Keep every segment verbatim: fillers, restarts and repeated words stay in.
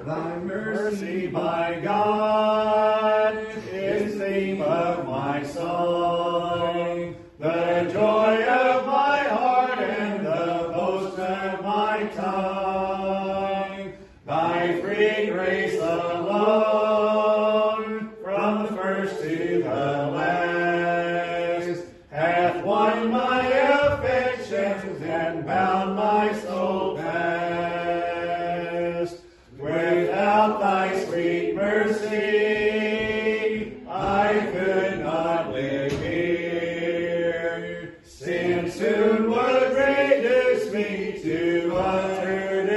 Thy mercy, my God, is theme of my song, the joy of my heart and the boast of my tongue. Thy free grace alone, from the first to the last, hath won my affections and bound my soul fast. Without thy sweet mercy, I could not live here. Sin soon would reduce me to utter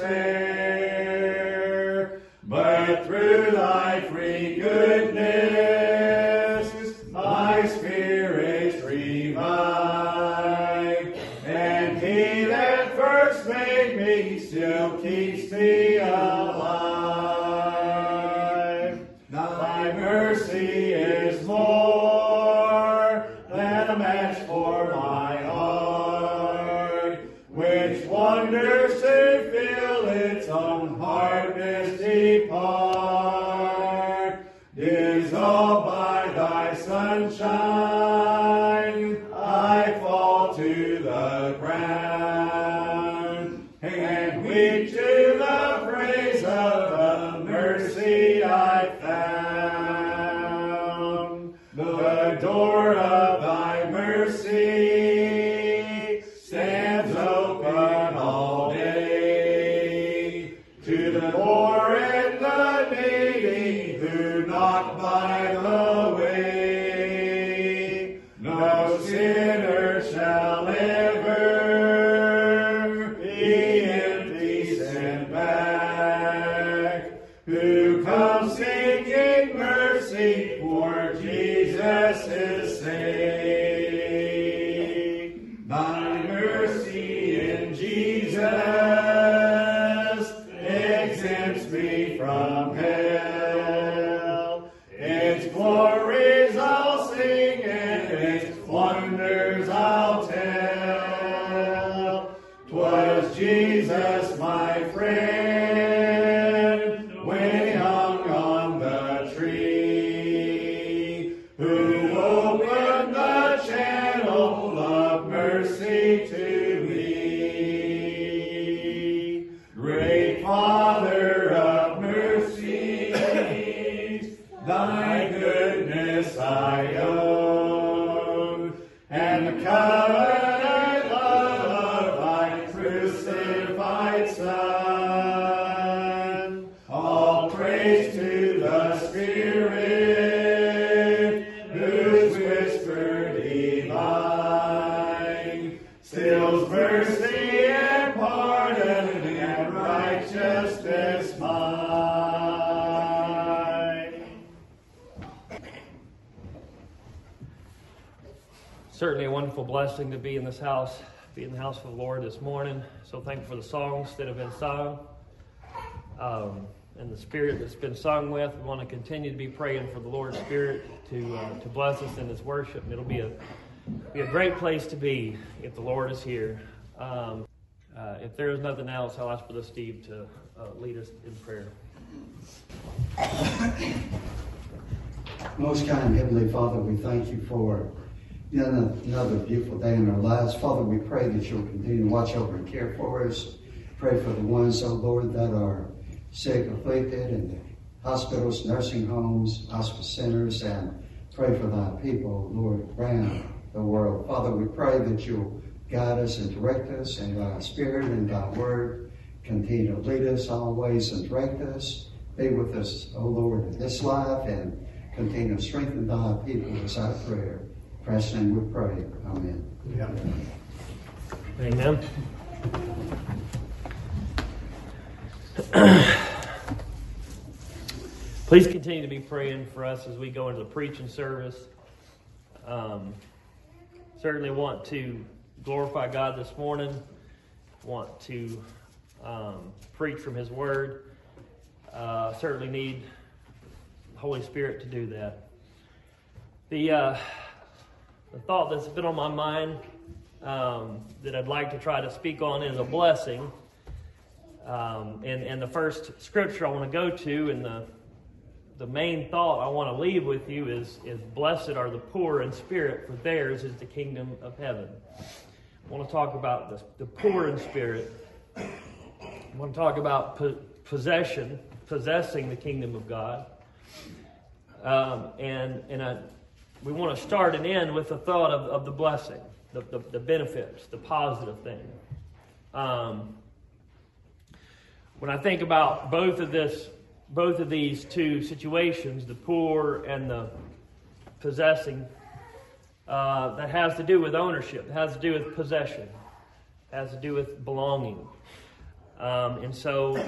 despair. But through thy free goodness, my spirit's revived. And he that first made me still keeps me alive. Thy mercy is more than a match for my heart, which wonders to feel its own hardness depart. Dissolved by thy sunshine, I fall to the ground, and weep to the praise of the mercy I found. The door of thy mercy stands open all day to the poor and the needy who knock by the way. No sinner shall ever be empty sent back, who comes seeking mercy for Jesus' sake. Thy mercy in Jesus exempts me from hell. Its glories I'll sing and its wonders I'll tell. 'Twas Jesus, my friend, when he hung on the tree, who opened the channel of mercy to me. Great Father of mercies, thy goodness I own, and the covenant love of thy crucified Son. All praise to the Spirit, whose whisper divine stills mercy and pardon and righteousness mine. Certainly a wonderful blessing to be in this house, be in the house of the Lord this morning. So thankful for the songs that have been sung, um, and the spirit that's been sung with. We want to continue to be praying for the Lord's Spirit to uh, to bless us in His worship. It'll be a be a great place to be if the Lord is here. Um, uh, if there is nothing else, I'll ask Brother Steve to uh, lead us in prayer. Most kind Heavenly Father, we thank you for yet another beautiful day in our lives. Father, we pray that you'll continue to watch over and care for us. Pray for the ones, oh Lord, that are sick, afflicted, in hospitals, nursing homes, hospice centers, and pray for thy people, Lord, around the world. Father, we pray that you'll guide us and direct us in thy Spirit and thy word. Continue to lead us always and direct us. Be with us, O Lord, in this life, and continue to strengthen thy people is our prayer. In Christ's name we pray. Amen. Amen. Amen. Please continue to be praying for us as we go into the preaching service. Um, certainly want to glorify God this morning. Want to um, preach from His Word. Uh, certainly need the Holy Spirit to do that. The, uh, the thought that's been on my mind um, that I'd like to try to speak on is a blessing. Um, and, and the first scripture I want to go to, and the the main thought I want to leave with you is, is blessed are the poor in spirit, for theirs is the kingdom of heaven. I want to talk about the, the poor in spirit. I want to talk about po- possession, possessing the kingdom of God. Um, and and I, we want to start and end with the thought of, of the blessing, the, the, the benefits, the positive thing. Um, when I think about both of this, both of these two situations, the poor and the possessing, uh, that has to do with ownership. It has to do with possession. It has to do with belonging. Um, and so,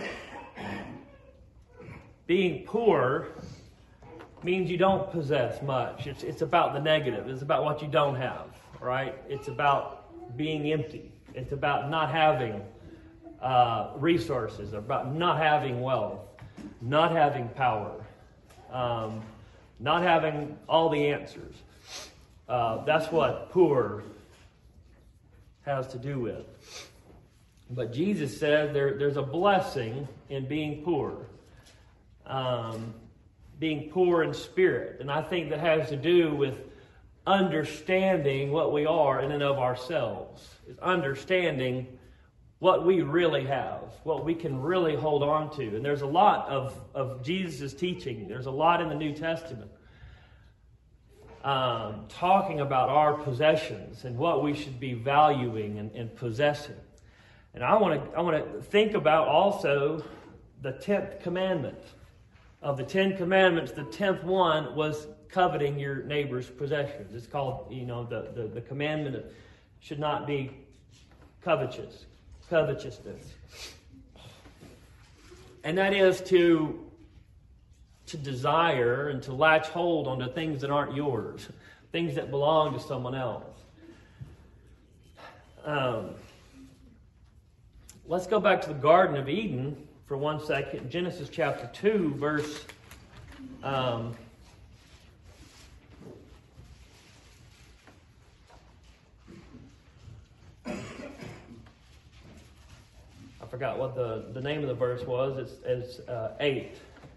being poor means you don't possess much. It's it's about the negative. It's about what you don't have, right? It's about being empty. It's about not having uh, resources, about not having wealth, not having power, um, not having all the answers. Uh, that's what poor has to do with. But Jesus said there, there's a blessing in being poor. Um, being poor in spirit. And I think that has to do with understanding what we are in and of ourselves. Is understanding what we really have, what we can really hold on to. And there's a lot of, of Jesus' teaching. There's a lot in the New Testament um, talking about our possessions and what we should be valuing and, and possessing. And I want to I want to think about also the tenth commandment. Of the Ten Commandments, the tenth one was coveting your neighbor's possessions. It's called, you know, the, the, the commandment of should not be covetous, covetousness. And that is to, to desire and to latch hold onto things that aren't yours, things that belong to someone else. Um, let's go back to the Garden of Eden for one second. Genesis chapter two, verse um, I forgot what the, the name of the verse was. It's, it's uh, eight.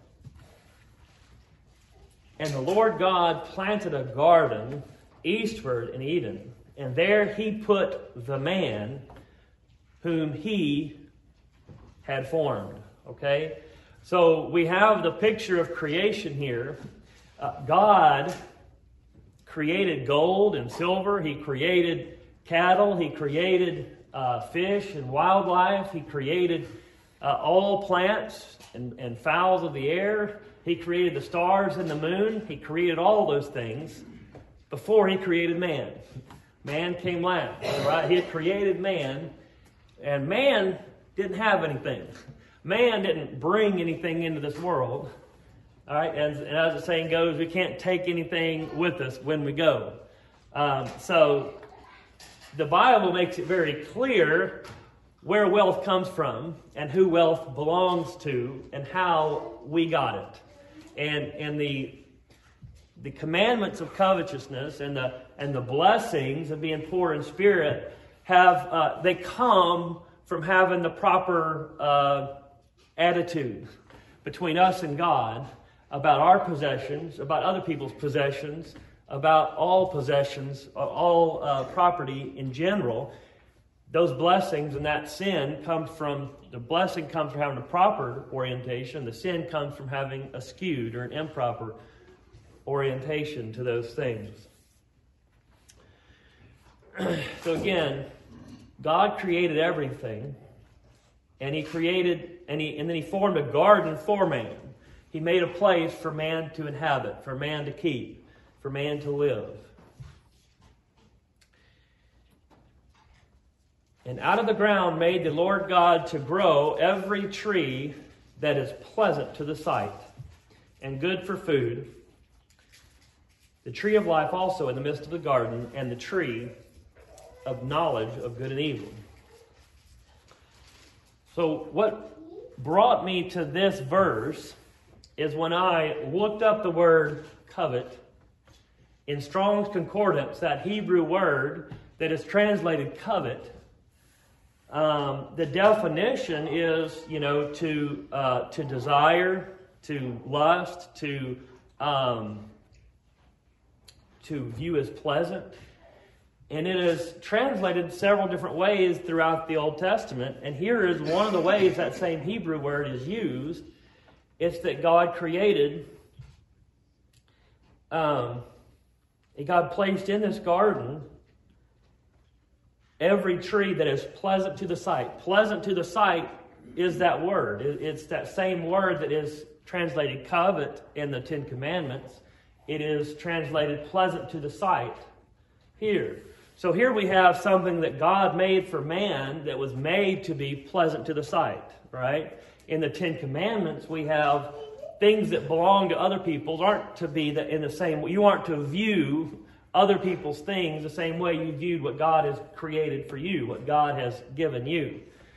And the Lord God planted a garden eastward in Eden, and there he put the man whom he had formed. Okay? So we have the picture of creation here. Uh, God created gold and silver. He created cattle. He created uh, fish and wildlife. He created uh, all plants and, and fowls of the air. He created the stars and the moon. He created all those things before he created man. Man came last, right? He had created man, and man didn't have anything. Man didn't bring anything into this world. All right, and, and as the saying goes, we can't take anything with us when we go. Um, so the Bible makes it very clear where wealth comes from and who wealth belongs to and how we got it. And and the the commandments of covetousness and the and the blessings of being poor in spirit have uh, they come from having the proper uh, attitude between us and God about our possessions, about other people's possessions, about all possessions, all uh, property in general. Those blessings and that sin comes from, the blessing comes from having a proper orientation. The sin comes from having a skewed or an improper orientation to those things. So again, God created everything, and He created, and He and then He formed a garden for man. He made a place for man to inhabit, for man to keep, for man to live. And out of the ground made the Lord God to grow every tree that is pleasant to the sight and good for food, the tree of life also in the midst of the garden, and the tree of knowledge of good and evil. So what brought me to this verse is when I looked up the word covet in Strong's Concordance, that Hebrew word that is translated covet. Um, the definition is, you know, to uh, to desire, to lust, to um, to view as pleasant. And it is translated several different ways throughout the Old Testament. And here is one of the ways that same Hebrew word is used. It's that God created, um, God placed in this garden every tree that is pleasant to the sight. Pleasant to the sight is that word. It's that same word that is translated covet in the Ten Commandments. It is translated pleasant to the sight here. So here we have something that God made for man that was made to be pleasant to the sight, right? In the Ten Commandments, we have things that belong to other people aren't to be in the same way. You aren't to view other people's things the same way you viewed what God has created for you, what God has given you.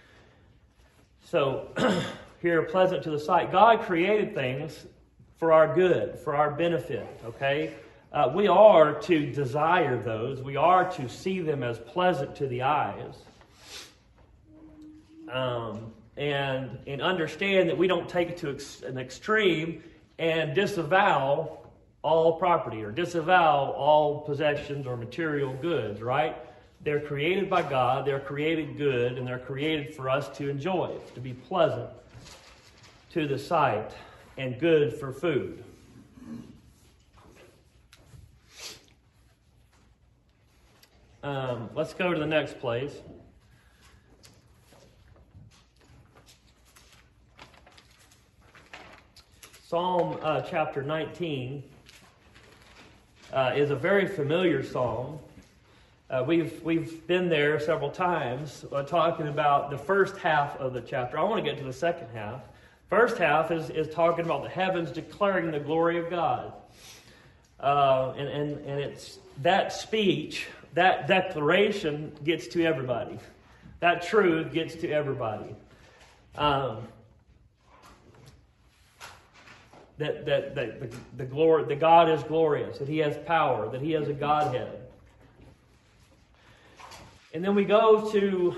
So here, pleasant to the sight. God created things for our good, for our benefit, okay? Uh, we are to desire those. We are to see them as pleasant to the eyes. Um, and, and understand that we don't take it to ex- an extreme and disavow all property or disavow all possessions or material goods, right? They're created by God, they're created good, and they're created for us to enjoy, to be pleasant to the sight and good for food. Um, let's go to the next place. Psalm uh, chapter nineteen uh, is a very familiar psalm. Uh, we've we've been there several times uh, talking about the first half of the chapter. I want to get to the second half. First half is, is talking about the heavens declaring the glory of God. Uh, and, and, and it's that speech, that declaration gets to everybody. That truth gets to everybody. Um, that that, that the, the glory, that God is glorious, that He has power, that He has a Godhead. And then we go to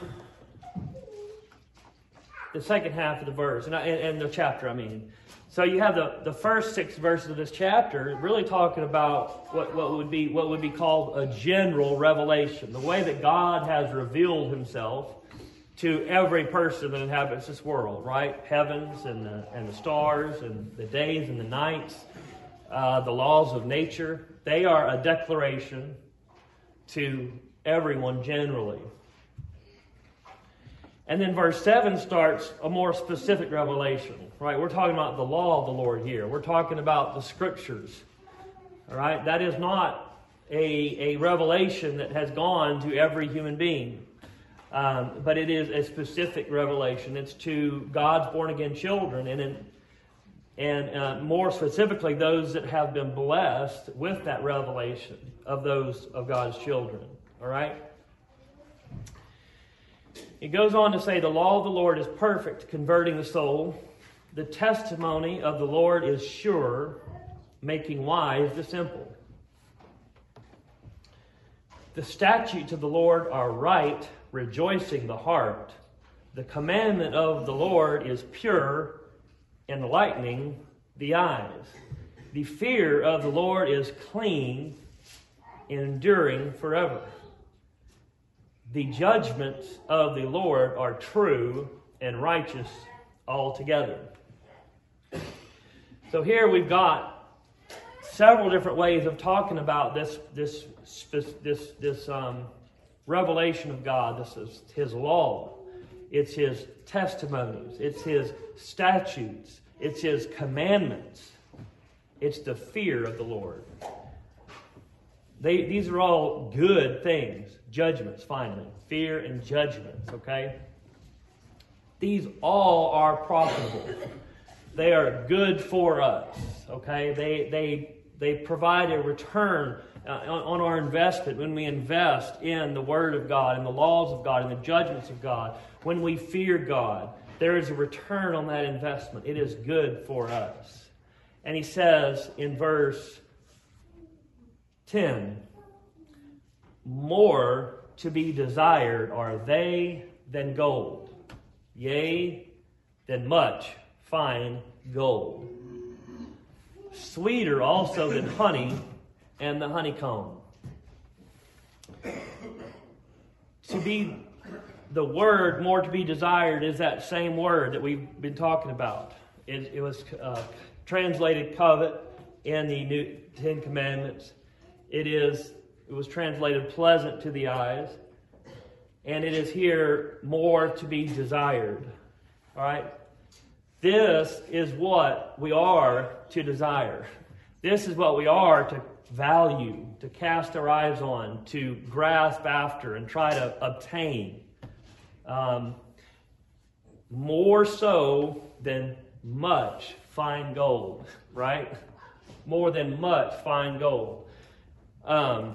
the second half of the verse, and, and the chapter, I mean. So you have the, the first six verses of this chapter really talking about what, what would be what would be called a general revelation, the way that God has revealed Himself to every person that inhabits this world, right? Heavens and the, and the stars and the days and the nights, uh, the laws of nature. They are a declaration to everyone generally. And then verse seven starts a more specific revelation, right? We're talking about the law of the Lord here. We're talking about the Scriptures, all right? That is not a, a revelation that has gone to every human being, um, but it is a specific revelation. It's to God's born-again children, and in, and uh, more specifically, those that have been blessed with that revelation of those of God's children, all right? It goes on to say, the law of the Lord is perfect, converting the soul. The testimony of the Lord is sure, making wise the simple. The statutes of the Lord are right, rejoicing the heart. The commandment of the Lord is pure, enlightening the eyes. The fear of the Lord is clean, enduring forever. The judgments of the Lord are true and righteous altogether. So here we've got several different ways of talking about this this this this um, revelation of God. This is His law. It's His testimonies. It's His statutes. It's His commandments. It's the fear of the Lord. They, these are all good things. Judgments, finally. Fear and judgments, okay? These all are profitable. They are good for us, okay? They they they provide a return uh, on, on our investment when we invest in the Word of God, in the laws of God, in the judgments of God. When we fear God, there is a return on that investment. It is good for us. And he says in verse ten, more to be desired are they than gold, yea, than much fine gold. Sweeter also than honey and the honeycomb. To be the word more to be desired is that same word that we've been talking about. It, it was uh, translated covet in the New Ten Commandments. It is. It was translated pleasant to the eyes, and it is here more to be desired. All right. This is what we are to desire. This is what we are to value, to cast our eyes on, to grasp after and try to obtain. Um, more so than much fine gold, right? More than much fine gold. Um,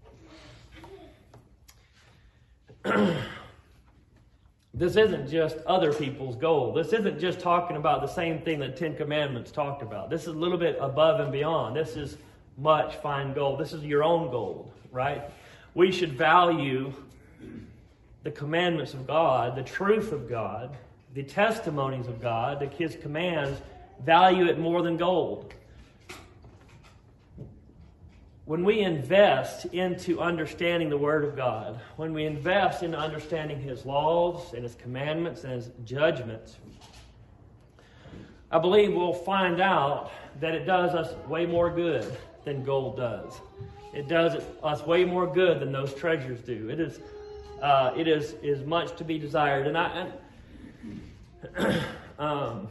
this isn't just other people's gold. This isn't just talking about the same thing that Ten Commandments talked about. This is a little bit above and beyond. This is much fine gold. This is your own gold, right? We should value the commandments of God, the truth of God, the testimonies of God, His commands, value it more than gold. When we invest into understanding the Word of God, when we invest into understanding His laws and His commandments and His judgments, I believe we'll find out that it does us way more good than gold does. It does us way more good than those treasures do. It is, uh, it is, is much to be desired. And I, and, um,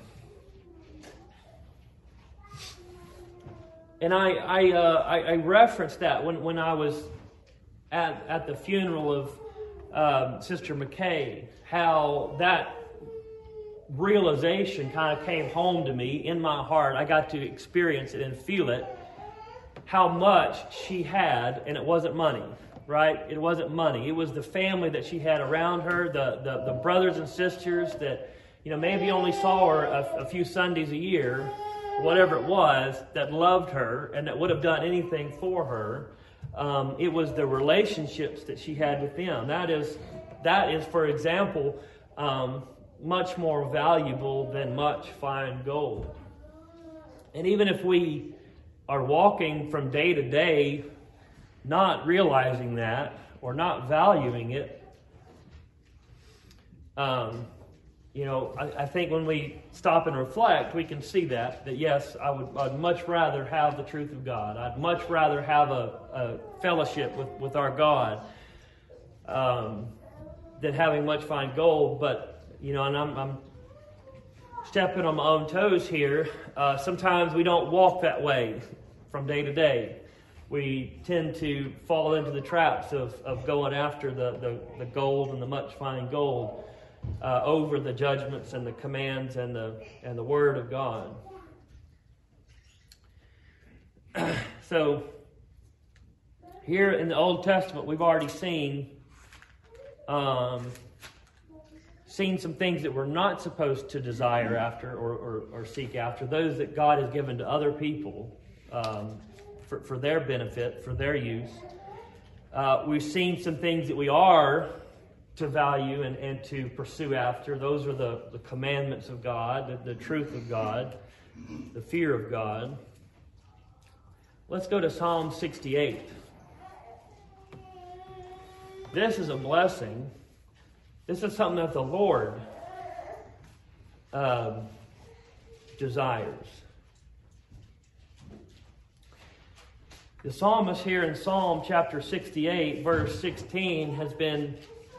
and I, I, uh, I, I referenced that when, when I was at at the funeral of um, Sister McKay, how that realization kind of came home to me in my heart. I got to experience it and feel it. How much she had, and it wasn't money, right? It wasn't money. It was the family that she had around her, the the, the brothers and sisters that, you know, maybe only saw her a, a few Sundays a year, whatever it was, that loved her and that would have done anything for her. Um, it was the relationships that she had with them. That is, that is, for example, um, much more valuable than much fine gold. And even if we are walking from day to day not realizing that or not valuing it, um, you know, I, I think when we stop and reflect, we can see that, that yes, I would I'd much rather have the truth of God. I'd much rather have a, a fellowship with, with our God um, than having much fine gold. But, you know, and I'm, I'm stepping on my own toes here. Uh, sometimes we don't walk that way from day to day. We tend to fall into the traps of, of going after the, the, the gold and the much fine gold uh, over the judgments and the commands and the and the Word of God. So here in the Old Testament, we've already seen um, seen some things that we're not supposed to desire after or, or, or seek after, those that God has given to other people um, for, for their benefit, for their use. Uh, we've seen some things that we are to value and, and to pursue after. Those are the, the commandments of God, the, the truth of God, the fear of God. Let's go to Psalm sixty-eight. This is a blessing. This is something that the Lord um, desires. The psalmist here in Psalm chapter sixty-eight, verse sixteen, has been,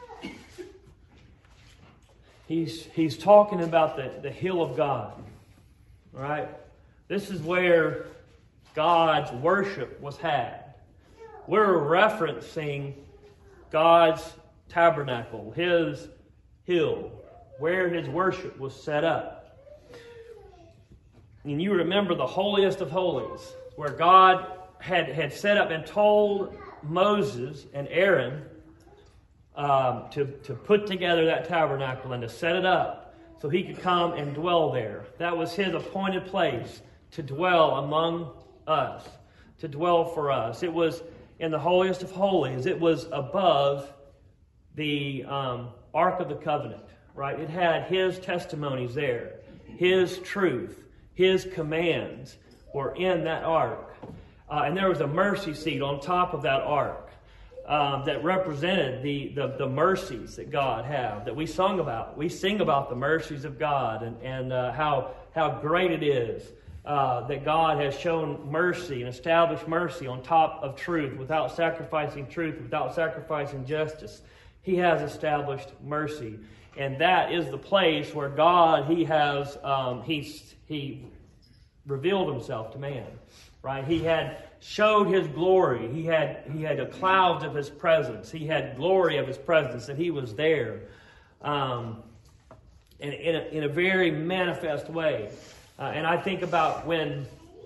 he's, he's talking about the, the hill of God. All right? This is where God's worship was had. We're referencing God's tabernacle, His hill, where His worship was set up. And you remember the holiest of holies, where God had, had set up and told Moses and Aaron um, to, to put together that tabernacle and to set it up so He could come and dwell there. That was His appointed place to dwell among us, to dwell for us. It was in the holiest of holies. It was above the um, Ark of the Covenant, right? It had His testimonies there, His truth, His commands were in that ark. Uh, and there was a mercy seat on top of that ark um, that represented the, the, the mercies that God had, that we sung about. We sing about the mercies of God and, and uh, how, how great it is uh, that God has shown mercy and established mercy on top of truth without sacrificing truth, without sacrificing justice. He has established mercy. And that is the place where God, He has, um, He's, He revealed Himself to man. Right? He had showed His glory. He had he had a cloud of His presence. He had glory of His presence, and He was there, um, in in a, in a very manifest way. Uh, and I think about when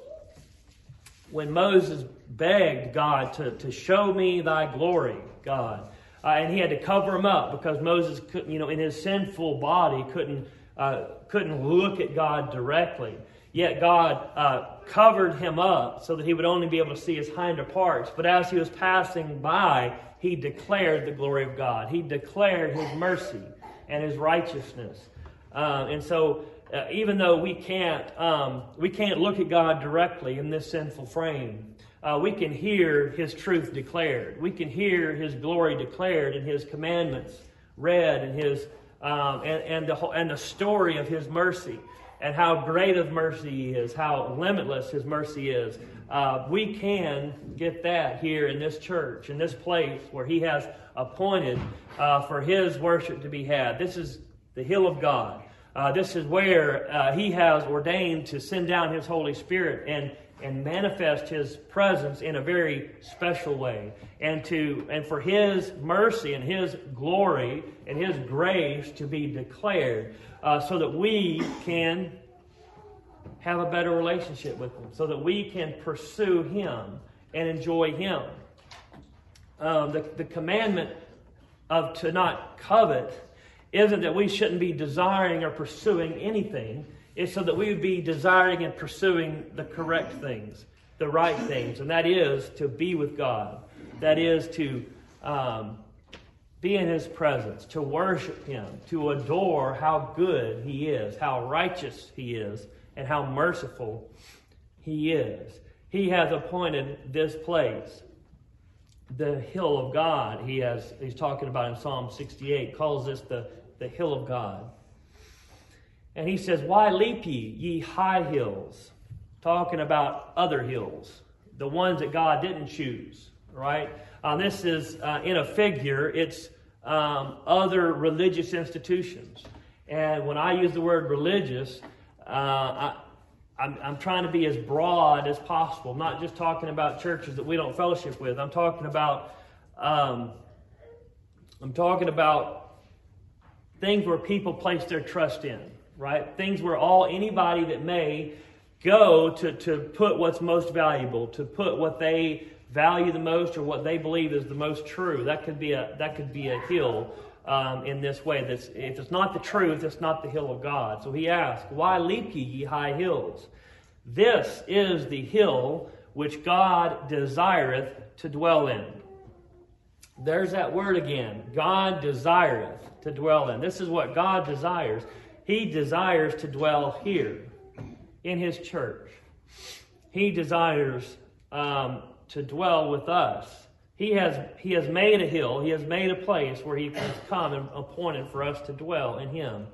when Moses begged God to to show me Thy glory, God, uh, and he had to cover him up because Moses couldn't, you know, in his sinful body couldn't uh, couldn't look at God directly. Yet God uh, covered him up so that he would only be able to see his hinder parts. But as he was passing by, he declared the glory of God. He declared His mercy and His righteousness. Uh, and so, uh, even though we can't um, we can't look at God directly in this sinful frame, uh, we can hear His truth declared. We can hear His glory declared in His commandments read, and His um, and and the and the story of His mercy. And how great of mercy He is, how limitless His mercy is. Uh, we can get that here in this church, in this place where He has appointed uh, for His worship to be had. This is the hill of God. Uh, this is where uh, He has ordained to send down His Holy Spirit and and manifest His presence in a very special way, and to and for His mercy and His glory and His grace to be declared, uh, so that we can have a better relationship with Him, so that we can pursue Him and enjoy Him. Um, the, the commandment of to not covet isn't that we shouldn't be desiring or pursuing anything. It's so that we would be desiring and pursuing the correct things, the right things. And that is to be with God. That is to um, be in His presence, to worship Him, to adore how good He is, how righteous He is, and how merciful He is. He has appointed this place, the hill of God. He has, he's talking about in Psalm sixty-eight, calls this the, the hill of God. And he says, "Why leap ye, ye high hills?" Talking about other hills, the ones that God didn't choose, right? Uh, this is, uh, in a figure, it's um, other religious institutions. And when I use the word religious, uh, I, I'm, I'm trying to be as broad as possible. I'm not just talking about churches that we don't fellowship with. I'm talking about, um, I'm talking about things where people place their trust in. Right? Things where all anybody that may go to, to put what's most valuable, to put what they value the most or what they believe is the most true. That could be a that could be a hill um, in this way. That's, if it's not the truth, it's not the hill of God. So he asked, "Why leap ye, ye high hills? This is the hill which God desireth to dwell in." There's that word again. God desireth to dwell in. This is what God desires. He desires to dwell here in His church. He desires um, to dwell with us. He has He has made a hill. He has made a place where He has come and appointed for us to dwell in Him.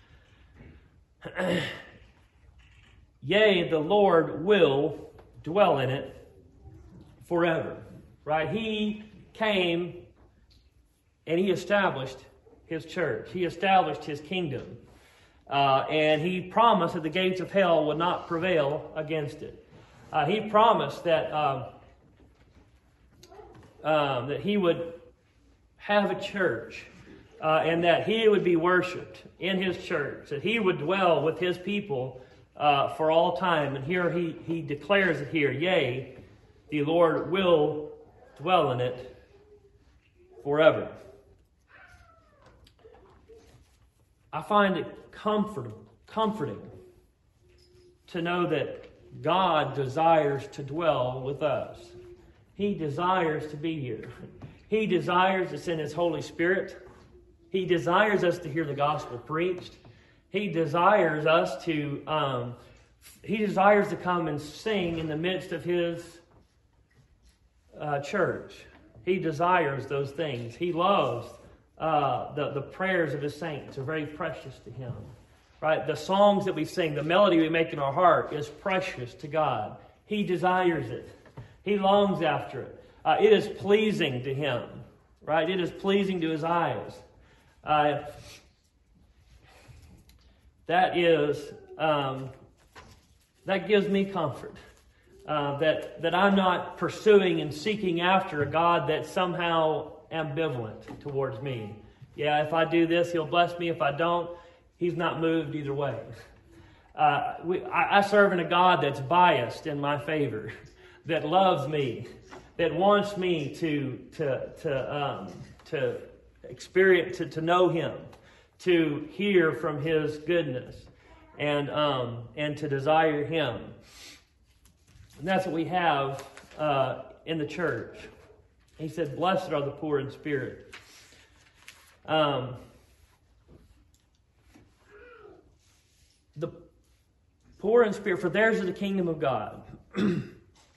Yea, the Lord will dwell in it forever. Right? He came and He established His church. He established His kingdom. Uh, and He promised that the gates of hell would not prevail against it. Uh, he promised that um, um, that He would have a church uh, and that He would be worshipped in His church, that He would dwell with His people uh, for all time. And here He, he declares it here, "Yea, the Lord will dwell in it forever." I find it comfort, comforting to know that God desires to dwell with us. He desires to be here. He desires to send His Holy Spirit He desires us to hear the gospel preached. He desires us to, um, he desires to come and sing in the midst of his uh, church. He desires those things. He loves uh, the, the prayers of his saints are very precious to him. Right? The songs that we sing, the melody we make in our heart is precious to God. He desires it. He longs after it. Uh, it is pleasing to him. Right? It is pleasing to his eyes. Uh, that is, um, that gives me comfort. Uh, that, that I'm not pursuing and seeking after a God that's somehow ambivalent towards me. Yeah, if I do this, he'll bless me. If I don't, he's not moved either way. Uh, we, I, I serve in a God that's biased in my favor, that loves me, that wants me to to to um, to experience, to, to know him, to hear from his goodness, and um, and to desire him. And that's what we have uh, in the church. He said, "Blessed are the poor in spirit." Um, the poor in spirit, for theirs is the kingdom of God. In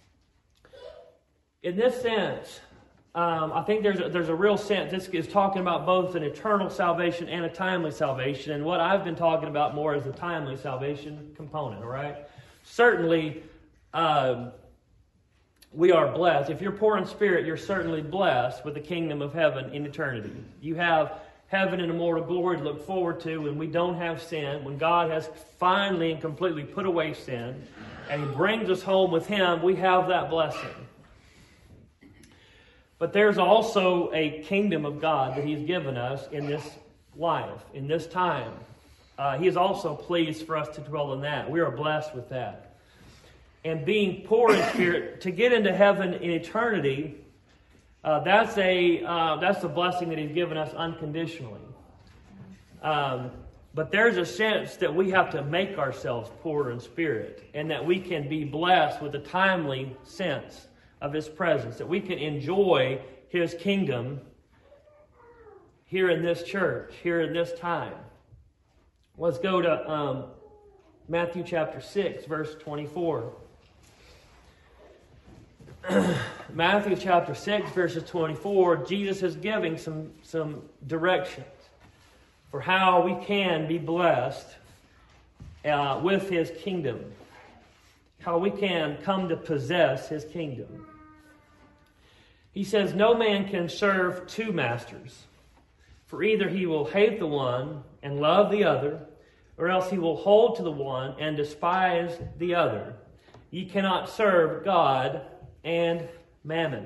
this sense, um, I think there's a, there's a real sense. This is talking about both an eternal salvation and a timely salvation. And what I've been talking about more is the timely salvation component. All right, certainly. Um, we are blessed. If you're poor in spirit, you're certainly blessed with the kingdom of heaven in eternity. You have heaven and immortal glory to look forward to when we don't have sin, when God has finally and completely put away sin, and he brings us home with him, we have that blessing. But there's also a kingdom of God that he's given us in this life, in this time. Uh, he is also pleased for us to dwell in that. We are blessed with that. And being poor in spirit, to get into heaven in eternity, uh, that's a uh, that's the blessing that he's given us unconditionally. Um, but there's a sense that we have to make ourselves poor in spirit, and that we can be blessed with a timely sense of his presence, that we can enjoy his kingdom here in this church, here in this time. Let's go to um, Matthew chapter six, verse twenty-four. Matthew chapter six, verses twenty-four, Jesus is giving some, some directions for how we can be blessed uh, with his kingdom, how we can come to possess his kingdom. He says, "No man can serve two masters, for either he will hate the one and love the other, or else he will hold to the one and despise the other. Ye cannot serve God and mammon."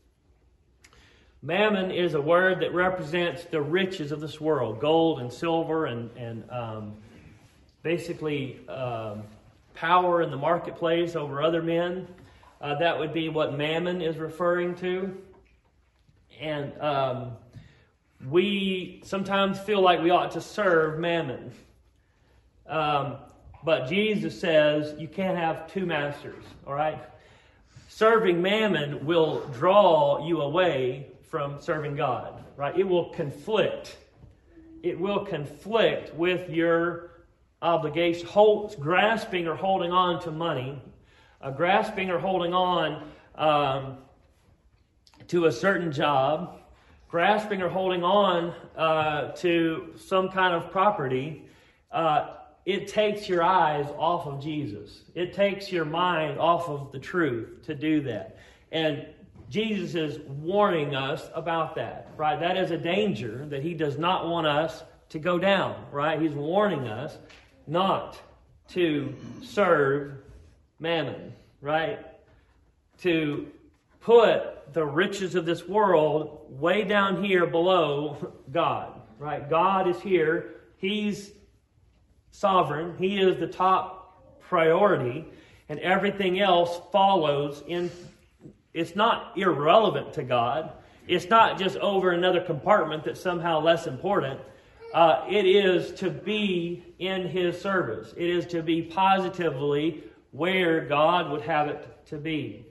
Mammon is a word that represents the riches of this world, gold and silver and, and um, basically um, power in the marketplace over other men. Uh, that would be what mammon is referring to. And um, we sometimes feel like we ought to serve mammon. Um, but Jesus says you can't have two masters, all right? Serving mammon will draw you away from serving God, right? It will conflict. It will conflict with your obligation, hold, grasping or holding on to money, uh, grasping or holding on um, to a certain job, grasping or holding on uh, to some kind of property. Uh, It takes your eyes off of Jesus. It takes your mind off of the truth to do that. And Jesus is warning us about that, right? That is a danger that he does not want us to go down, right? He's warning us not to serve mammon, right? To put the riches of this world way down here below God, right? God is here. He's sovereign. He is the top priority, and everything else follows in. It's not irrelevant to God. It's not just over another compartment that's somehow less important. Uh, it is to be in his service. It is to be positively where God would have it to be.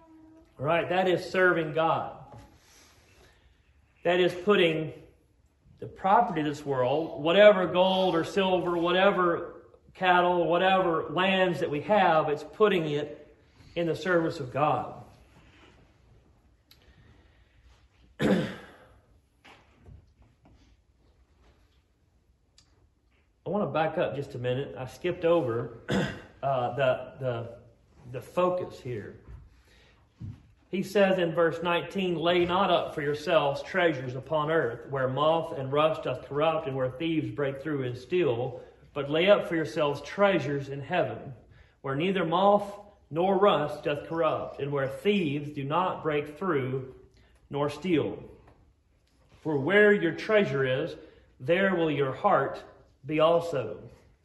Right? That is serving God. That is putting the property of this world, whatever gold or silver, whatever cattle, whatever lands that we have, it's putting it in the service of God. I want to back up just a minute. I skipped over uh, the, the, the focus here. He says in verse nineteen, lay not up for yourselves treasures upon earth, where moth and rust doth corrupt, and where thieves break through and steal, but lay up for yourselves treasures in heaven, where neither moth nor rust doth corrupt, and where thieves do not break through nor steal. For where your treasure is, there will your heart be also.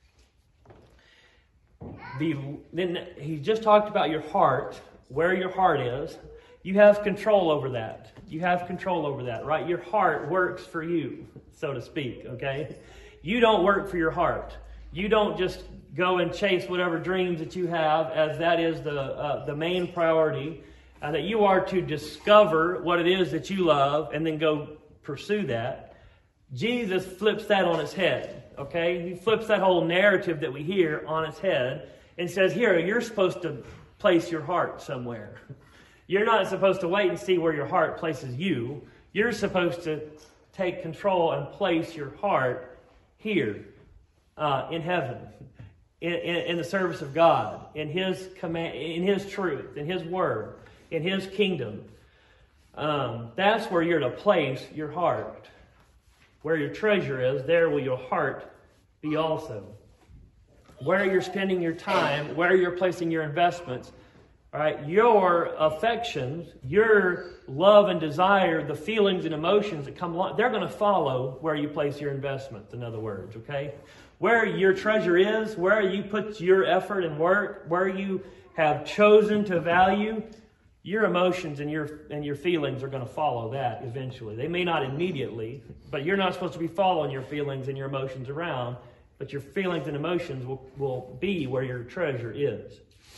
The, then he just talked about your heart, where your heart is. You have control over that. You have control over that, right? Your heart works for you, so to speak, okay? You don't work for your heart. You don't just go and chase whatever dreams that you have, as that is the uh, the main priority, uh, that you are to discover what it is that you love and then go pursue that. Jesus flips that on its head, okay? He flips that whole narrative that we hear on its head and says, here, you're supposed to place your heart somewhere. You're not supposed to wait and see where your heart places you. You're supposed to take control and place your heart here uh, in heaven, in, in, in the service of God, in His command, in His truth, in His word, in His kingdom. Um, that's where you're to place your heart. Where your treasure is, there will your heart be also. Where you're spending your time, where you're placing your investments, all right, your affections, your love and desire, the feelings and emotions that come along, they're going to follow where you place your investments, in other words, okay? Where your treasure is, where you put your effort and work, where you have chosen to value, your emotions and your and your feelings are going to follow that eventually. They may not immediately, but you're not supposed to be following your feelings and your emotions around, but your feelings and emotions will, will be where your treasure is.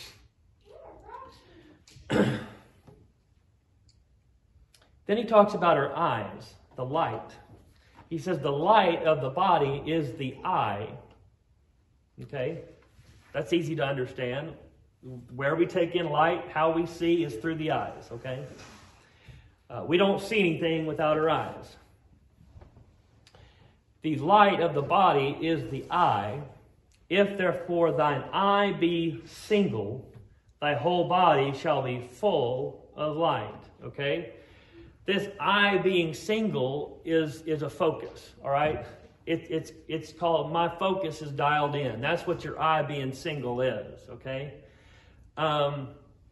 Then he talks about our eyes, the light. He says the light of the body is the eye. Okay? That's easy to understand. Where we take in light, how we see is through the eyes. Okay? Uh, we don't see anything without our eyes. The light of the body is the eye. If therefore thine eye be single, thy whole body shall be full of light. Okay? This eye being single is, is a focus, all right? It, it's, it's called, my focus is dialed in. That's what your eye being single is, okay? Um,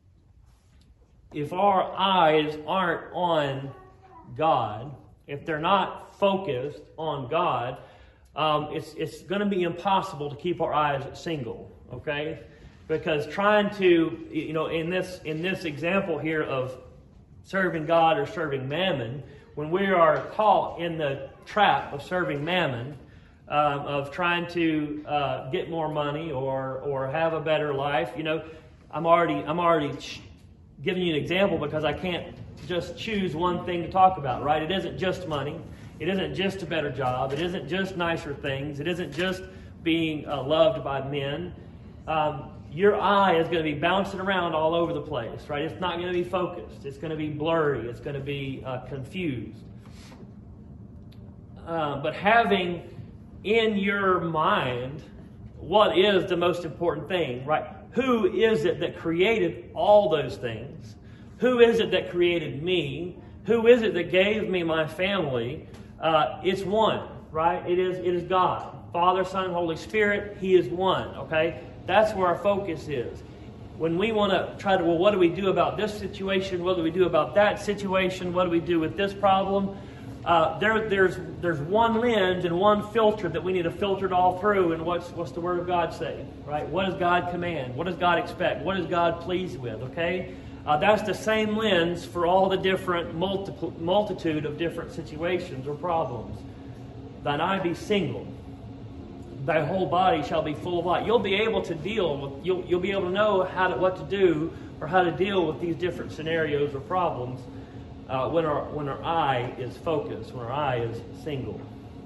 if our eyes aren't on God, if they're not focused on God, um, it's, it's going to be impossible to keep our eyes single, okay? Because trying to, you know, in this in this example here of serving God or serving mammon, when we are caught in the trap of serving mammon, um, of trying to uh, get more money or or have a better life, you know, I'm already I'm already ch- giving you an example because I can't just choose one thing to talk about, right? It isn't just money. It isn't just a better job. It isn't just nicer things. It isn't just being uh, loved by men. Um, Your eye is going to be bouncing around all over the place, right? It's not going to be focused. It's going to be blurry. It's going to be uh, confused. Uh, but having in your mind what is the most important thing, right? Who is it that created all those things? Who is it that created me? Who is it that gave me my family? Uh, it's one, right? It is, it is God. Father, Son, and Holy Spirit, He is one, okay? That's where our focus is. When we want to try to, well, what do we do about this situation? What do we do about that situation? What do we do with this problem? Uh, there, there's there's one lens and one filter that we need to filter it all through. And what's what's the Word of God say? Right? What does God command? What does God expect? What is God pleased with? Okay, uh, that's the same lens for all the different multiple multitude of different situations or problems. Thine eye be single. Thy whole body shall be full of light. You'll be able to deal with, you'll, you'll be able to know how to, what to do or how to deal with these different scenarios or problems uh, when our when our eye is focused, when our eye is single.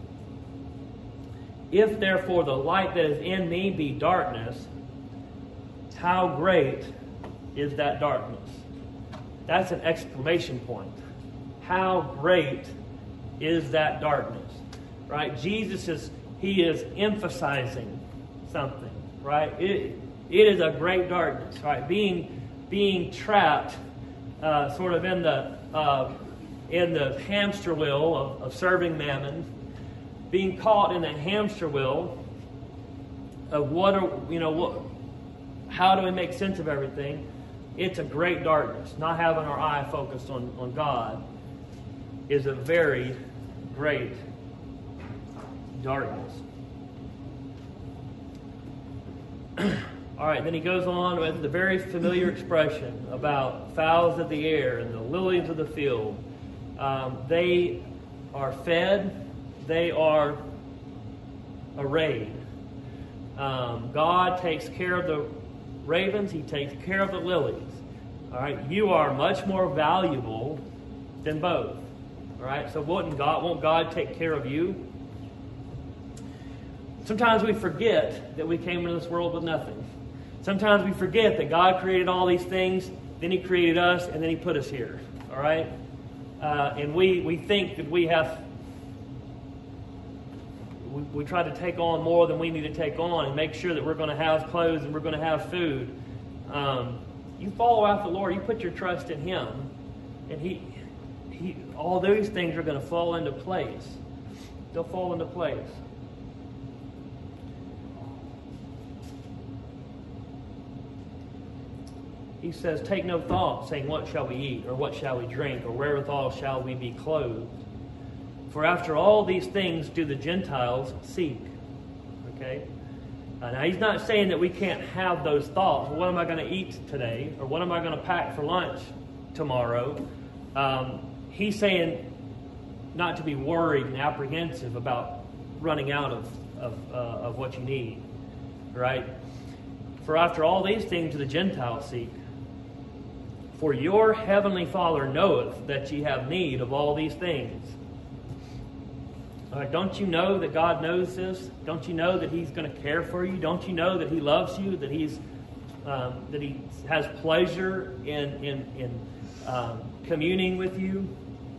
If therefore the light that is in me be darkness, how great is that darkness? That's an exclamation point. How great is that darkness? Right? Jesus is, he is emphasizing something, right? It, it is a great darkness, right? Being, being trapped uh, sort of in the, uh, in the hamster wheel of, of serving mammon, being caught in the hamster wheel of what are, you know, what, how do we make sense of everything? It's a great darkness. Not having our eye focused on, on God is a very great darkness. All right, then he goes on with the very familiar expression about fowls of the air and the lilies of the field. Um, they are fed, they are arrayed. Um, God takes care of the ravens, he takes care of the lilies. All right, you are much more valuable than both. All right, so won't God, won't God take care of you? Sometimes we forget that we came into this world with nothing. Sometimes we forget that God created all these things, then he created us, and then he put us here. All right? Uh, and we, we think that we have, we, we try to take on more than we need to take on and make sure that we're going to have clothes and we're going to have food. Um, you follow after the Lord, you put your trust in him, and he, he, all those things are going to fall into place. They'll fall into place. He says, take no thought, saying, what shall we eat, or what shall we drink, or wherewithal shall we be clothed? For after all these things do the Gentiles seek. Okay? Uh, now, he's not saying that we can't have those thoughts. Well, what am I going to eat today? Or what am I going to pack for lunch tomorrow? Um, he's saying not to be worried and apprehensive about running out of, of, uh, of what you need. Right? For after all these things do the Gentiles seek. For your heavenly Father knoweth that ye have need of all these things. All right, don't you know that God knows this? Don't you know that he's going to care for you? Don't you know that he loves you? That he's um, that he has pleasure in in in um, communing with you?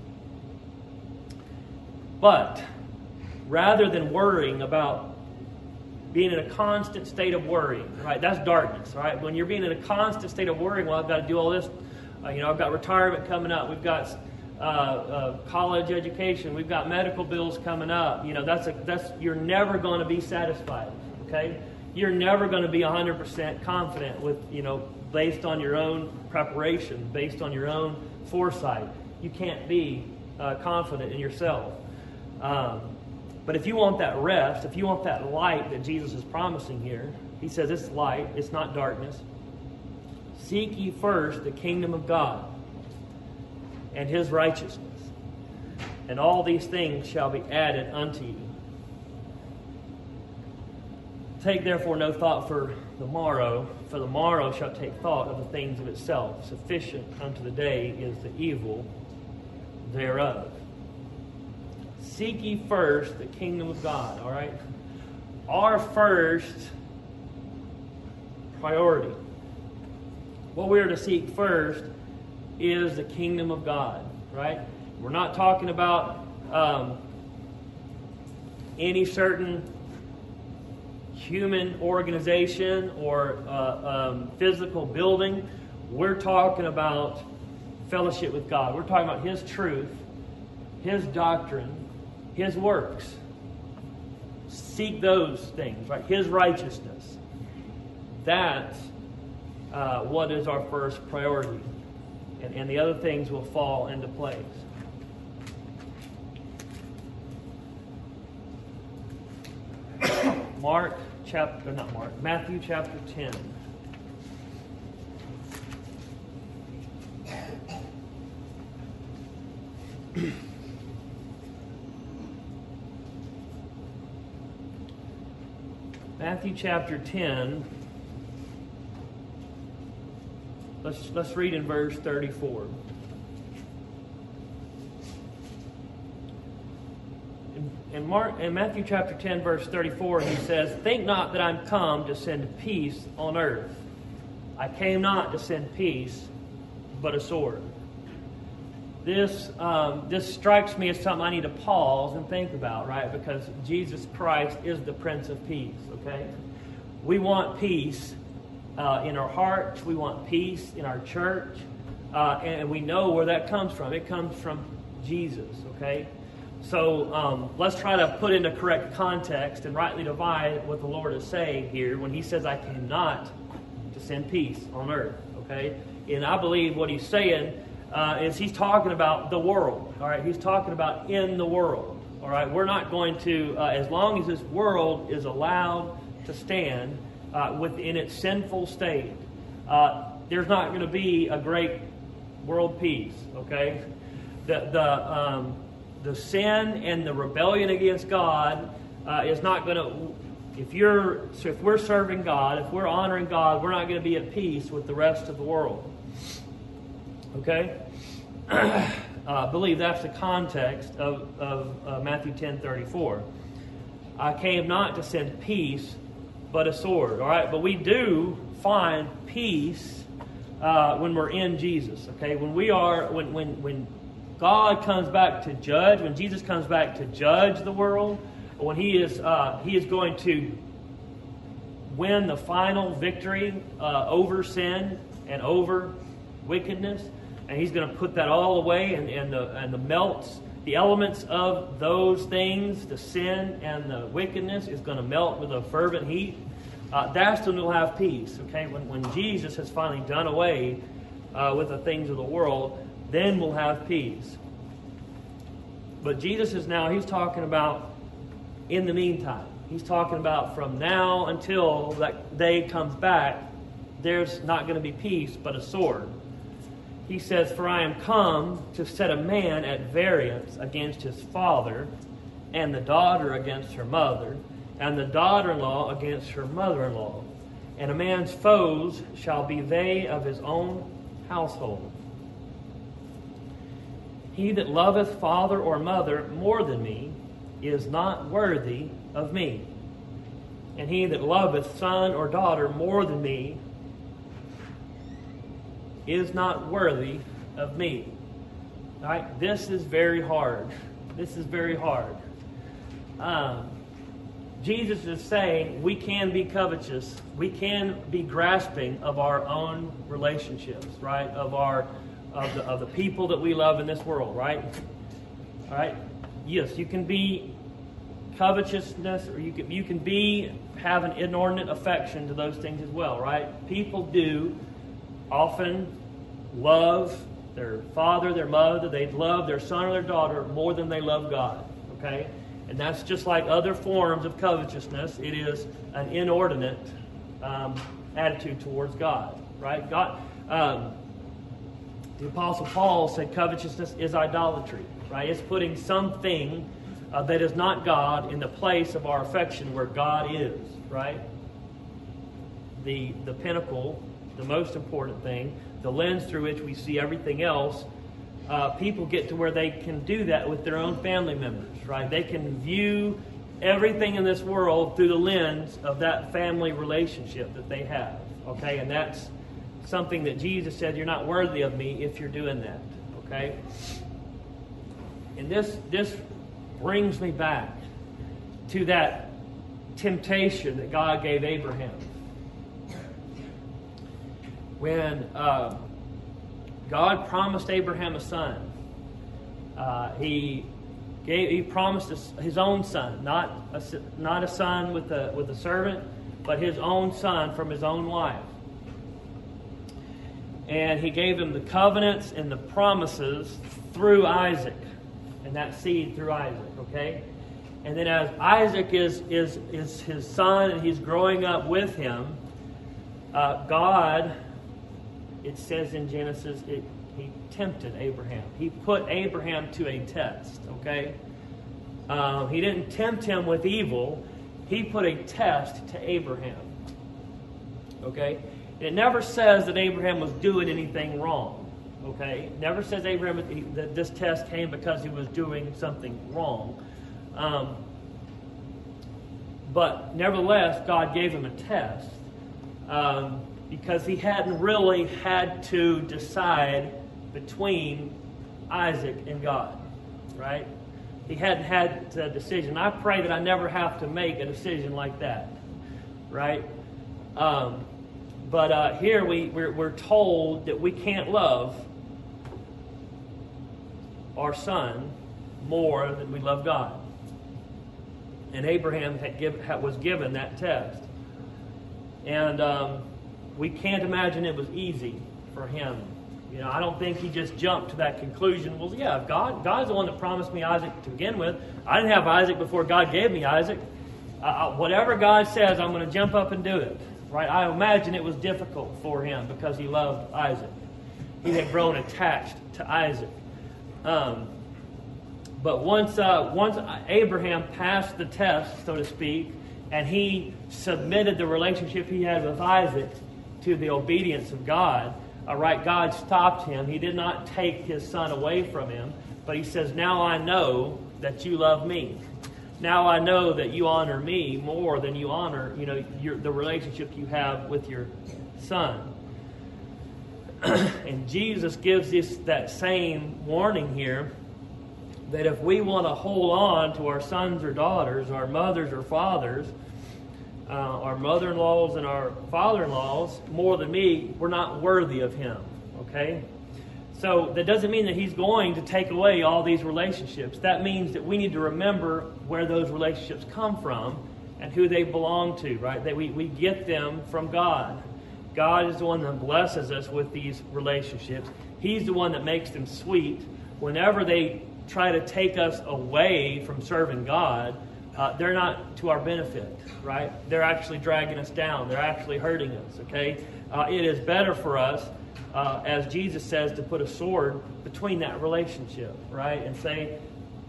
But rather than worrying about being in a constant state of worry, right? That's darkness, right? When you're being in a constant state of worrying, well, I've got to do all this. Uh, you know, I've got retirement coming up. We've got uh, uh, college education. We've got medical bills coming up. You know, that's a that's you're never going to be satisfied. Okay, you're never going to be one hundred percent confident with you know based on your own preparation, based on your own foresight. You can't be uh, confident in yourself. Um, But if you want that rest, if you want that light that Jesus is promising here, he says it's light, it's not darkness. Seek ye first the kingdom of God and his righteousness, and all these things shall be added unto you. Take therefore no thought for the morrow, for the morrow shall take thought of the things of itself. Sufficient unto the day is the evil thereof. Seek ye first the kingdom of God, all right? Our first priority, what we are to seek first is the kingdom of God, right? We're not talking about um, any certain human organization or uh, um, physical building. We're talking about fellowship with God. We're talking about his truth, his doctrine, his works. Seek those things, right? His righteousness. That's uh, what is our first priority. And, and the other things will fall into place. Mark chapter, not Mark, Matthew chapter ten. Matthew chapter ten. Let's let's read in verse thirty-four. In in, Mark, in Matthew chapter ten, verse thirty-four, he says, "Think not that I'm come to send peace on earth. I came not to send peace, but a sword." This um, this strikes me as something I need to pause and think about, right? Because Jesus Christ is the Prince of Peace, okay? We want peace uh, in our hearts. We want peace in our church. Uh, and we know where that comes from. It comes from Jesus, okay? So um, let's try to put into correct context and rightly divide what the Lord is saying here when he says, "I came not to send peace on earth," okay? And I believe what he's saying uh, is he's talking about the world, all right? He's talking about in the world, all right? We're not going to, uh, as long as this world is allowed to stand uh, within its sinful state, uh, there's not going to be a great world peace, okay? The the um, the sin and the rebellion against God uh, is not going to. If you're so if we're serving God, if we're honoring God, we're not going to be at peace with the rest of the world. Okay, uh, I believe that's the context of of uh, Matthew ten thirty-four. I came not to send peace, but a sword. All right, but we do find peace uh, when we're in Jesus. Okay, when we are when when when God comes back to judge, when Jesus comes back to judge the world, when He is uh, He is going to win the final victory uh, over sin and over wickedness, and He's going to put that all away, and, and the and the melts, the elements of those things, the sin and the wickedness, is going to melt with a fervent heat. Uh, that's when we'll have peace. Okay, when when Jesus has finally done away uh, with the things of the world, then we'll have peace. But Jesus is now, He's talking about in the meantime. He's talking about from now until that day comes back, there's not going to be peace, but a sword. He says, "For I am come to set a man at variance against his father, and the daughter against her mother, and the daughter-in-law against her mother-in-law. And a man's foes shall be they of his own household. He that loveth father or mother more than me is not worthy of me. And he that loveth son or daughter more than me is not worthy of me." All right? This is very hard. This is very hard. Um, Jesus is saying we can be covetous. We can be grasping of our own relationships, right? Of our of the of the people that we love in this world, right? All right? Yes, you can be covetousness, or you can you can be have an inordinate affection to those things as well, right? People do often love their father, their mother, they love their son or their daughter more than they love God, okay? And that's just like other forms of covetousness. It is an inordinate um, attitude towards God, right? God, um, the Apostle Paul said covetousness is idolatry, right? It's putting something uh, that is not God in the place of our affection where God is, right? The the pinnacle, the most important thing, the lens through which we see everything else. Uh, people get to where they can do that with their own family members, right? They can view everything in this world through the lens of that family relationship that they have, okay? And that's something that Jesus said, "You're not worthy of me if you're doing that," okay? And this this brings me back to that temptation that God gave Abraham. When uh, God promised Abraham a son, uh, he gave, he promised his own son, not a, not a son with a with a servant, but his own son from his own wife. And he gave him the covenants and the promises through Isaac, and that seed through Isaac. Okay, and then as Isaac is is is his son and he's growing up with him, uh, God. It says in Genesis, it, he tempted Abraham. He put Abraham to a test, okay? Uh, he didn't tempt him with evil. He put a test to Abraham, okay? It never says that Abraham was doing anything wrong, okay? It never says Abraham that this test came because he was doing something wrong. Um, but nevertheless, God gave him a test um, because he hadn't really had to decide between Isaac and God, right? He hadn't had a decision. I pray that I never have to make a decision like that, right? Um, but uh, here we, we're, we're told that we can't love our son more than we love God. And Abraham had give, had, was given that test. And um, we can't imagine it was easy for him. You know, I don't think he just jumped to that conclusion. Well, yeah, God, God's the one that promised me Isaac to begin with. I didn't have Isaac before God gave me Isaac. Uh, whatever God says, I'm going to jump up and do it. Right? I imagine it was difficult for him because he loved Isaac. He had grown attached to Isaac. Um, but once uh, once Abraham passed the test, so to speak, and he submitted the relationship he had with Isaac to the obedience of God, all right, God stopped him. He did not take his son away from him, but he says, now I know that you love me. Now I know that you honor me more than you honor, you know, your, the relationship you have with your son. And Jesus gives us that same warning here, that if we want to hold on to our sons or daughters, our mothers or fathers, uh, our mother-in-laws and our father-in-laws more than me, we're not worthy of him, okay? So that doesn't mean that he's going to take away all these relationships. That means that we need to remember where those relationships come from and who they belong to, right? That we, we get them from God. God is the one that blesses us with these relationships. He's the one that makes them sweet. Whenever they try to take us away from serving God, uh, they're not to our benefit, right? They're actually dragging us down. They're actually hurting us, okay? Uh, it is better for us, uh, as Jesus says, to put a sword between that relationship, right? And say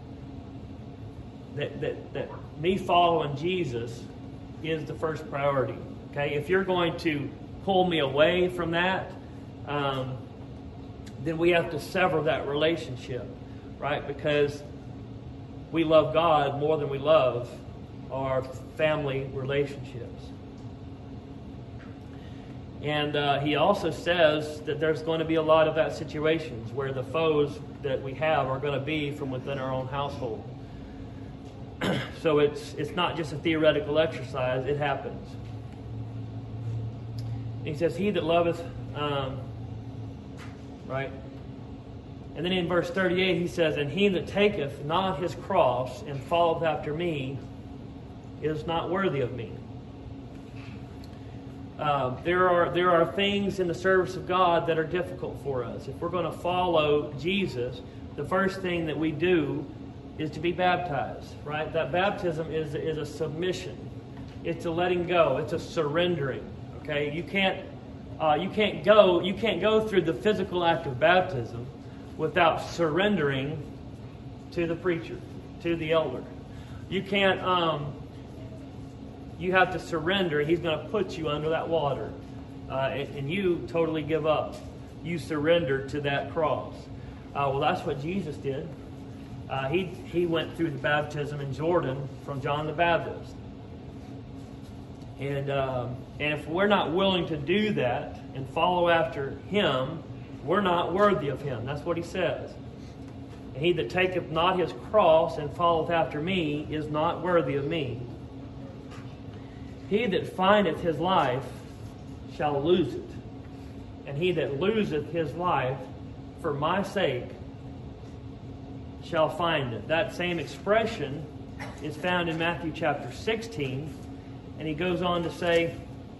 that, that, that me following Jesus is the first priority, okay? If you're going to pull me away from that, um, then we have to sever that relationship, right? Because we love God more than we love our family relationships. And uh, he also says that there's going to be a lot of that situations where the foes that we have are going to be from within our own household. So it's it's not just a theoretical exercise, it happens. He says, he that loveth, um, right? And then in verse thirty-eight he says, and he that taketh not his cross and followeth after me is not worthy of me. Uh, there are there are things in the service of God that are difficult for us. If we're going to follow Jesus, the first thing that we do is to be baptized, right? That baptism is, is a submission. It's a letting go. It's a surrendering. Okay, you can't uh, you can't go you can't go through the physical act of baptism without surrendering to the preacher, to the elder. You can't. Um, you have to surrender. He's going to put you under that water, uh, and, and you totally give up. You surrender to that cross. Uh, well, that's what Jesus did. Uh, he he went through the baptism in Jordan from John the Baptist. And um, and if we're not willing to do that and follow after him, we're not worthy of him. That's what he says. And he that taketh not his cross and followeth after me is not worthy of me. He that findeth his life shall lose it. And he that loseth his life for my sake shall find it. That same expression is found in Matthew chapter sixteen. And he goes on to say,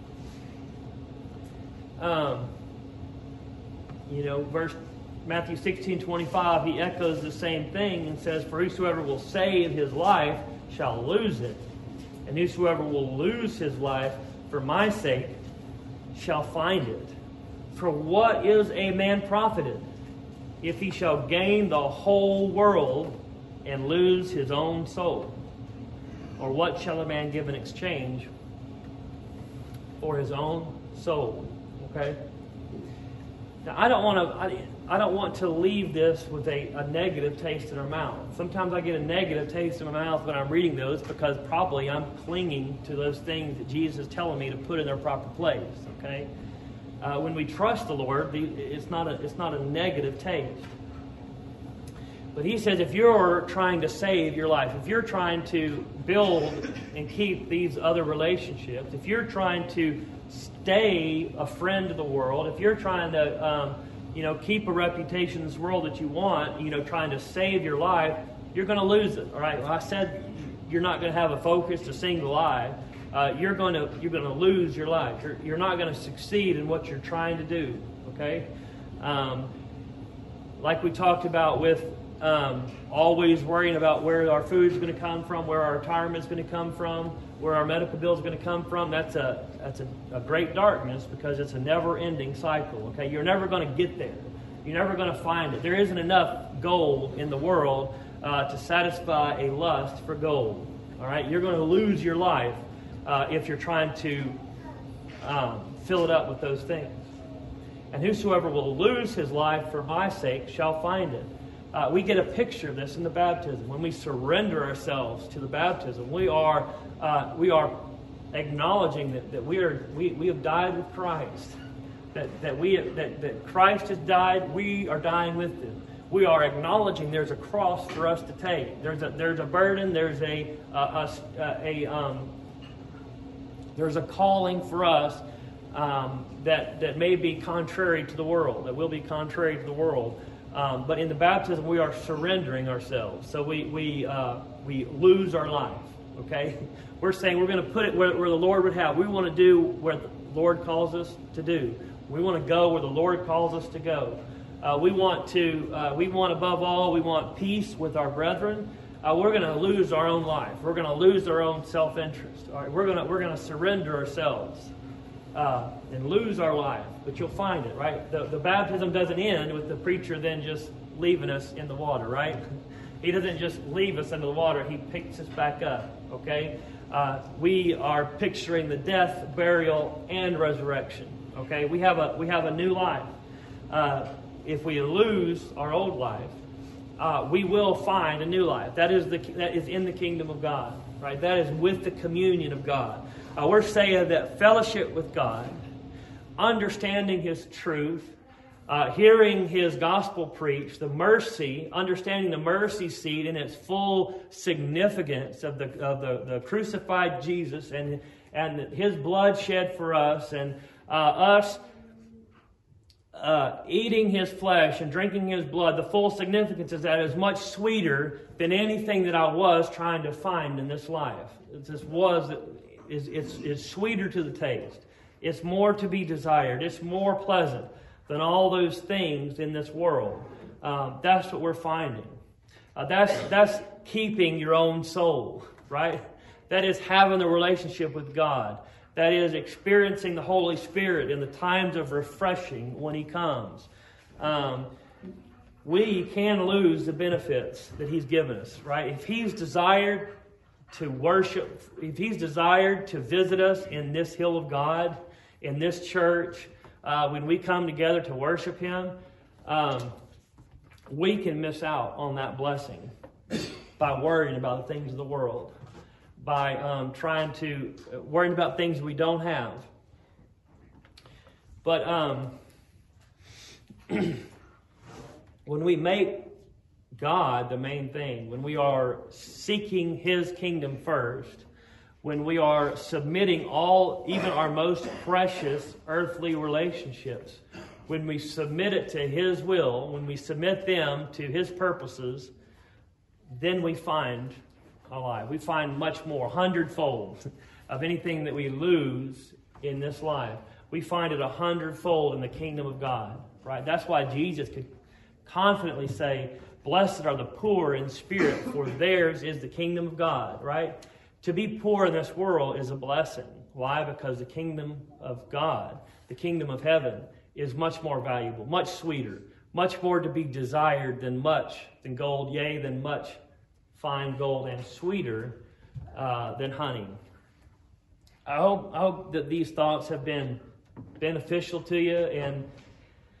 um, you know, verse Matthew sixteen twenty-five, he echoes the same thing and says, for whosoever will save his life shall lose it. And whosoever will lose his life for my sake shall find it. For what is a man profited if he shall gain the whole world and lose his own soul? Or what shall a man give in exchange for his own soul? Okay? Now, I don't want to. I, I don't want to leave this with a, a negative taste in our mouth. Sometimes I get a negative taste in my mouth when I'm reading those because probably I'm clinging to those things that Jesus is telling me to put in their proper place. Okay, uh, when we trust the Lord, the, it's not a it's not a negative taste. But he says, if you're trying to save your life, if you're trying to build and keep these other relationships, if you're trying to stay a friend to the world, if you're trying to, um, you know, keep a reputation in this world that you want, you know, trying to save your life, you're going to lose it. All right. Well, I said you're not going to have a focus, a single eye. Uh, you're going to you're going to lose your life. You're you're not going to succeed in what you're trying to do. Okay. Um, like we talked about with um, always worrying about where our food is going to come from, where our retirement is going to come from, where our medical bill is going to come from. That's a that's a, a great darkness because it's a never-ending cycle. Okay, you're never going to get there. You're never going to find it. There isn't enough gold in the world uh, to satisfy a lust for gold. All right, you're going to lose your life uh, if you're trying to um, fill it up with those things. And whosoever will lose his life for my sake shall find it. Uh, we get a picture of this in the baptism. When we surrender ourselves to the baptism, we are uh, we are acknowledging that, that we are we, we have died with Christ. That that we that, that Christ has died, we are dying with him. We are acknowledging there's a cross for us to take. There's a there's a burden. There's a a, a, a um, there's a calling for us um, that that may be contrary to the world. That will be contrary to the world. Um, but in the baptism, we are surrendering ourselves. So we we uh, we lose our life. Okay, we're saying we're going to put it where, where the Lord would have. We want to do where the Lord calls us to do. We want to go where the Lord calls us to go. Uh, we want to. Uh, we want above all. We want peace with our brethren. Uh, we're going to lose our own life. We're going to lose our own self-interest. All right, we're going to we're going to surrender ourselves. Uh, and lose our life, but you'll find it, right? The, the baptism doesn't end with the preacher then just leaving us in the water, right? He doesn't just leave us into the water. He picks us back up, okay? Uh, we are picturing the death, burial, and resurrection, okay? We have a we have a new life. Uh, if we lose our old life, uh, we will find a new life. That is the that is in the kingdom of God, right? That is with the communion of God. Uh, we're saying that fellowship with God, understanding His truth, uh, hearing His gospel preached, the mercy, understanding the mercy seat in its full significance of the of the, the crucified Jesus and and His blood shed for us, and uh, us uh, eating His flesh and drinking His blood. The full significance is that it is much sweeter than anything that I was trying to find in this life. It just was. Is it's, it's sweeter to the taste. It's more to be desired. It's more pleasant than all those things in this world. Um, that's what we're finding. Uh, that's that's keeping your own soul, right? That is having a relationship with God. That is experiencing the Holy Spirit in the times of refreshing when He comes. Um, we can lose the benefits that He's given us, right? If He's desired to worship, if He's desired to visit us in this hill of God, in this church, uh, when we come together to worship Him, um, we can miss out on that blessing by worrying about the things of the world, by um, trying to, uh, worrying about things we don't have. But um, when we make God the main thing, when we are seeking His kingdom first, when we are submitting all, even our most precious earthly relationships, when we submit it to His will, when we submit them to His purposes, then we find a life. We find much more, hundredfold of anything that we lose in this life. We find it a hundredfold in the kingdom of God, right? That's why Jesus could confidently say, "Blessed are the poor in spirit, for theirs is the kingdom of God," right? To be poor in this world is a blessing. Why? Because the kingdom of God, the kingdom of heaven, is much more valuable, much sweeter, much more to be desired than much, than gold, yea, than much fine gold, and sweeter uh, than honey. I hope, I hope that these thoughts have been beneficial to you, and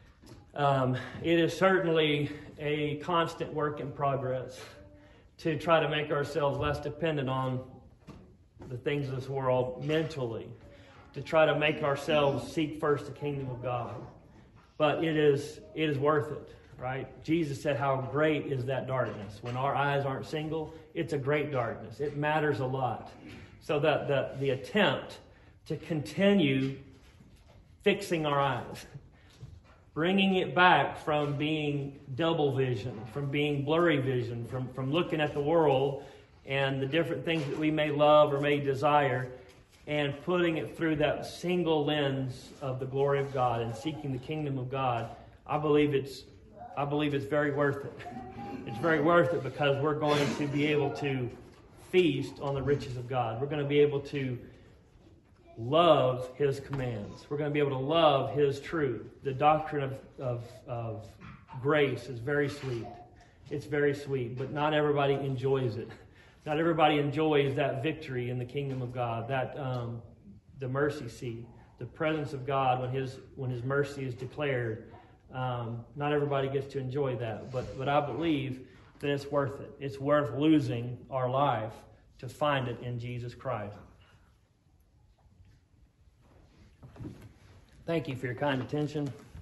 Um, it is certainly a constant work in progress to try to make ourselves less dependent on the things of this world mentally, to try to make ourselves seek first the kingdom of God. But it is it is worth it, right? Jesus said how great is that darkness. When our eyes aren't single, it's a great darkness. It matters a lot. So that the, the attempt to continue fixing our eyes, bringing it back from being double vision, from being blurry vision, from, from looking at the world and the different things that we may love or may desire, and putting it through that single lens of the glory of God and seeking the kingdom of God. I believe it's I believe it's very worth it. It's very worth it because we're going to be able to feast on the riches of God. We're going to be able to love His commands. We're going to be able to love His truth. The doctrine of, of, of grace is very sweet. It's very sweet, but not everybody enjoys it. Not everybody enjoys that victory in the kingdom of God, that um, the mercy seat, the presence of God when His when His mercy is declared. Um, not everybody gets to enjoy that, but but I believe that it's worth it. It's worth losing our life to find it in Jesus Christ. Thank you for your kind attention.